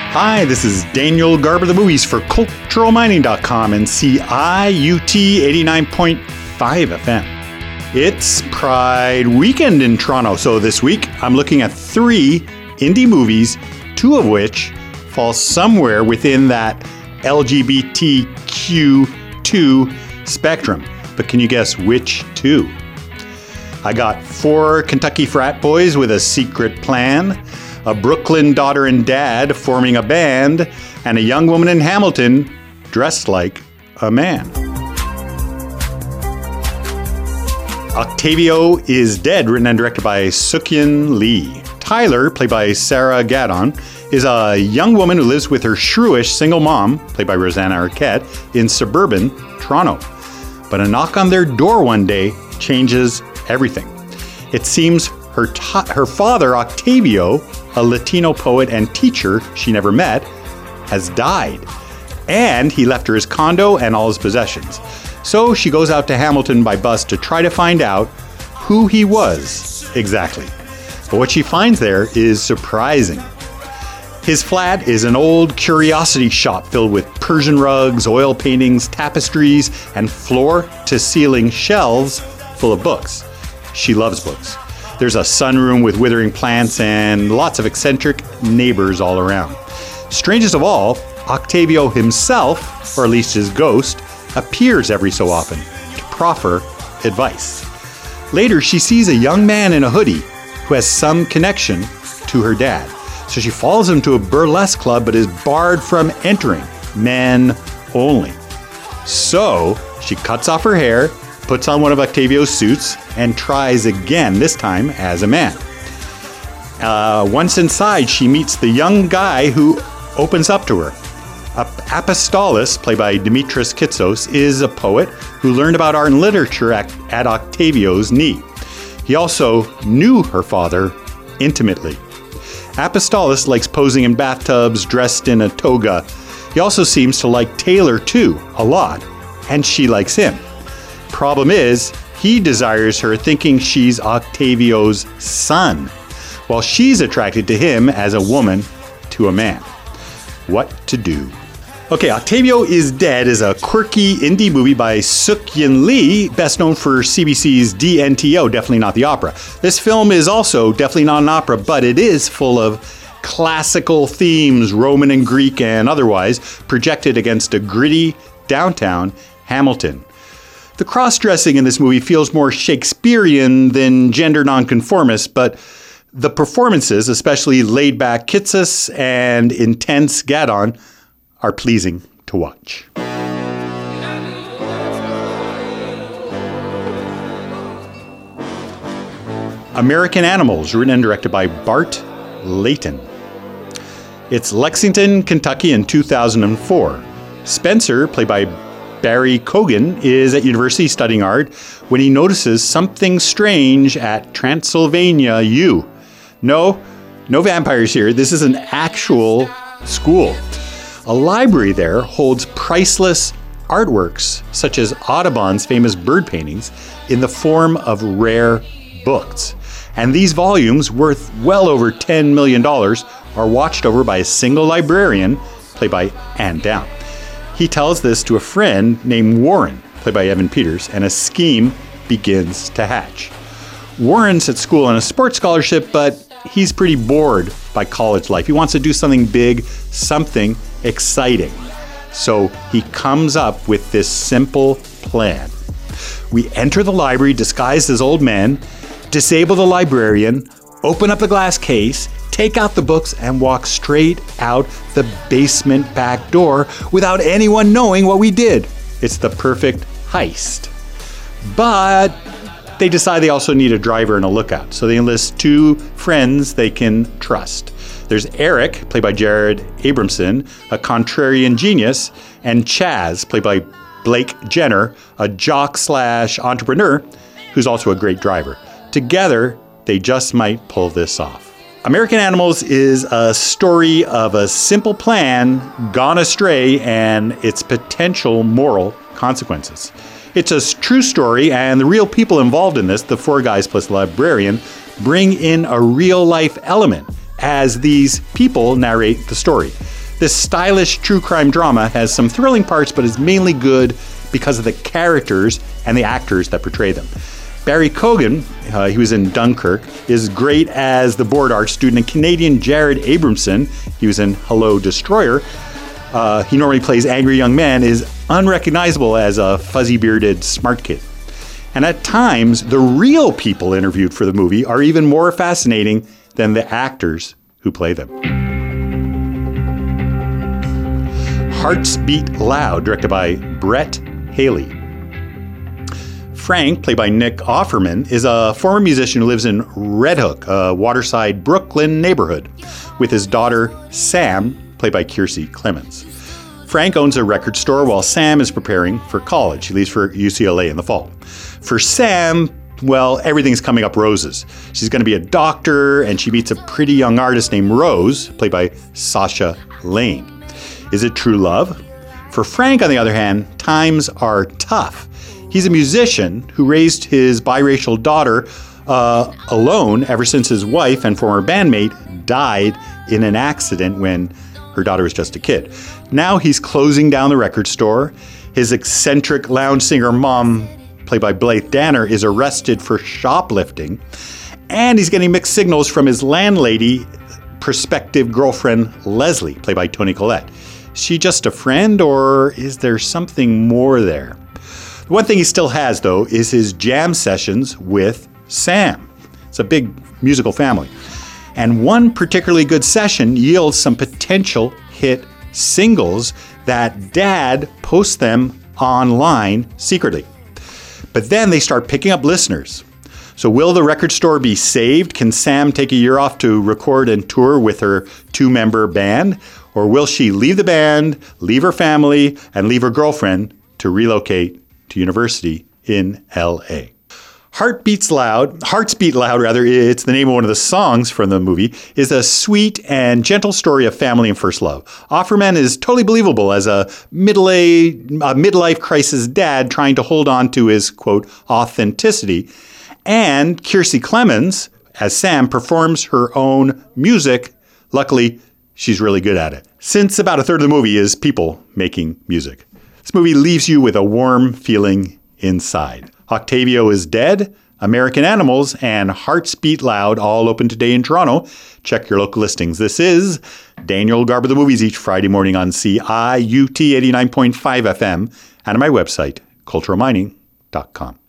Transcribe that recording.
Hi, this is Daniel Garber, the movies for CulturalMining.com and CIUT 89.5 FM. It's Pride weekend in Toronto, so this week I'm looking at 3 indie movies, 2 of which fall somewhere within that LGBTQ2 spectrum. But can you guess which 2? I got 4 Kentucky frat boys with a secret plan, a Brooklyn daughter and dad forming a band, and a young woman in Hamilton dressed like a man. Octavio is Dead, written and directed by Suk-Yin Lee. Tyler, played by Sarah Gadon, is a young woman who lives with her shrewish single mom, played by Rosanna Arquette, in suburban Toronto. But a knock on their door one day changes everything. It seems her father, Octavio, a Latino poet and teacher she never met, has died. And he left her his condo and all his possessions. So she goes out to Hamilton by bus to try to find out who he was exactly. But what she finds there is surprising. His flat is an old curiosity shop filled with Persian rugs, oil paintings, tapestries, and floor-to-ceiling shelves full of books. She loves books. There's a sunroom with withering plants and lots of eccentric neighbors all around. Strangest of all, Octavio himself, or at least his ghost, appears every so often to proffer advice. Later, she sees a young man in a hoodie who has some connection to her dad. So she follows him to a burlesque club but is barred from entering, men only. So she cuts off her hair, puts on one of Octavio's suits, and tries again, this time as a man. Once inside, she meets the young guy who opens up to her. Apostolos, played by Dimitris Kitsos, is a poet who learned about art and literature at Octavio's knee. He also knew her father intimately. Apostolos likes posing in bathtubs, dressed in a toga. He also seems to like Taylor too, a lot, and she likes him. Problem is, he desires her thinking she's Octavio's son, while she's attracted to him as a woman to a man. What to do? Okay, Octavio is Dead is a quirky indie movie by Suk-Yin Lee, best known for CBC's DNTO, definitely not the opera. This film is also definitely not an opera, but it is full of classical themes, Roman and Greek and otherwise, projected against a gritty downtown Hamilton. The cross-dressing in this movie feels more Shakespearean than gender nonconformist, but the performances, especially laid-back Kitsos and intense Gadon, are pleasing to watch. American Animals, written and directed by Bart Layton. It's Lexington, Kentucky in 2004. Spencer, played by Barry Cogan, is at university studying art when he notices something strange at Transylvania U. No vampires here. This is an actual school. A library there holds priceless artworks, such as Audubon's famous bird paintings, in the form of rare books. And these volumes, worth well over $10 million, are watched over by a single librarian, played by Ann Down. He tells this to a friend named Warren, played by Evan Peters, and a scheme begins to hatch. Warren's at school on a sports scholarship, but he's pretty bored by college life. He wants to do something big, something exciting. So he comes up with this simple plan. We enter the library disguised as old men, disable the librarian, open up the glass case, take out the books, and walk straight out the basement back door without anyone knowing what we did. It's the perfect heist. But they decide they also need a driver and a lookout, so they enlist 2 friends they can trust. There's Eric, played by Jared Abramson, a contrarian genius, and Chaz, played by Blake Jenner, a jock/entrepreneur who's also a great driver. Together, they just might pull this off. American Animals is a story of a simple plan gone astray and its potential moral consequences. It's a true story, and the real people involved in this, the 4 guys plus the librarian, bring in a real-life element as these people narrate the story. This stylish true crime drama has some thrilling parts, but is mainly good because of the characters and the actors that portray them. Barry Cogan, he was in Dunkirk, is great as the board art student, and Canadian Jared Abramson, he was in Hello Destroyer. He normally plays angry young man, is unrecognizable as a fuzzy-bearded smart kid. And at times, the real people interviewed for the movie are even more fascinating than the actors who play them. Hearts Beat Loud, directed by Brett Haley. Frank, played by Nick Offerman, is a former musician who lives in Red Hook, a waterside Brooklyn neighborhood, with his daughter Sam, played by Kiersey Clemons. Frank owns a record store while Sam is preparing for college. He leaves for UCLA in the fall. For Sam, well, everything's coming up roses. She's going to be a doctor, and she meets a pretty young artist named Rose, played by Sasha Lane. Is it true love? For Frank, on the other hand, times are tough. He's a musician who raised his biracial daughter alone ever since his wife and former bandmate died in an accident when her daughter was just a kid. Now he's closing down the record store. His eccentric lounge singer mom, played by Blythe Danner, is arrested for shoplifting. And he's getting mixed signals from his landlady, prospective girlfriend Leslie, played by Toni Collette. Is she just a friend, or is there something more there? The one thing he still has, though, is his jam sessions with Sam. It's a big musical family. And one particularly good session yields some potential hit singles that Dad posts them online secretly. But then they start picking up listeners. So will the record store be saved? Can Sam take a year off to record and tour with her 2-member band? Or will she leave the band, leave her family, and leave her girlfriend to relocate to university in L.A.? Hearts Beat Loud, it's the name of one of the songs from the movie, is a sweet and gentle story of family and first love. Offerman is totally believable as a midlife crisis dad trying to hold on to his, quote, authenticity. And Kiersey Clemons, as Sam, performs her own music. Luckily, she's really good at it. Since about a third of the movie is people making music. This movie leaves you with a warm feeling inside. Octavio is Dead, American Animals, and Hearts Beat Loud, all open today in Toronto. Check your local listings. This is Daniel Garber the Movies, each Friday morning on CIUT 89.5 FM and on my website, culturalmining.com.